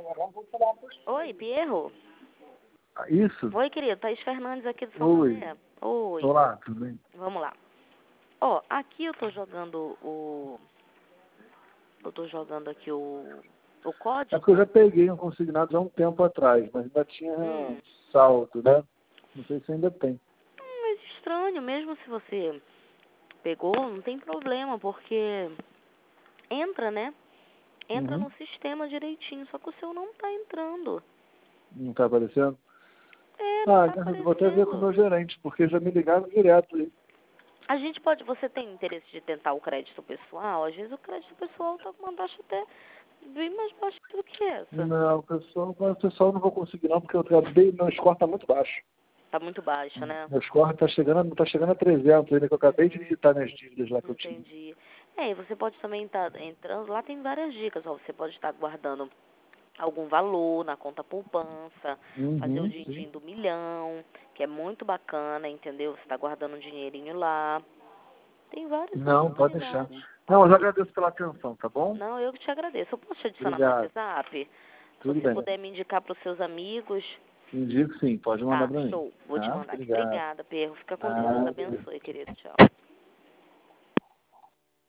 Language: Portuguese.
Oi, Pierro? Isso? Oi, querido. Thaís Fernandes aqui do São Oi. Tomé. Oi. Olá, tudo bem? Vamos lá. Ó, aqui eu tô jogando o... Eu tô jogando aqui o É código. porque eu já peguei um consignado há um tempo atrás, mas ainda tinha saldo, né? Não sei se ainda tem. Mas estranho, mesmo se você pegou, não tem problema, porque entra, né? Entra Uhum. no sistema direitinho, só que o seu não tá entrando. Não tá aparecendo? Não Ah, tá então eu vou até ver com o aparecendo. meu gerente, porque já me ligaram direto aí. A gente pode, você tem interesse de tentar o crédito pessoal? Às vezes o crédito pessoal tá com uma taxa até bem mais baixa do que essa. Não, o pessoal não vou conseguir não, porque eu acabei, meu score tá muito baixo. Tá muito baixa, né? Meu score tá chegando a 300 ainda, que eu acabei de digitar minhas dívidas lá que eu tinha. Entendi. E você pode também estar entrando, lá tem várias dicas, ó, você pode estar guardando algum valor na conta poupança, fazer o Sim. din-din do milhão, que é muito bacana, entendeu? Você está guardando um dinheirinho lá. Tem várias Não, pode deixar. oportunidades. Não, eu já agradeço pela atenção, tá bom? Não, eu que te agradeço. Eu posso te adicionar no Obrigado. WhatsApp? Se Tudo você bem. puder me indicar para os seus amigos. Indico sim, pode mandar Tá, pra mim. show. Vou te Tá? mandar aqui. Obrigado. Obrigada, Perro. Fica com Deus. Deus Ah, abençoe, querido. Tchau.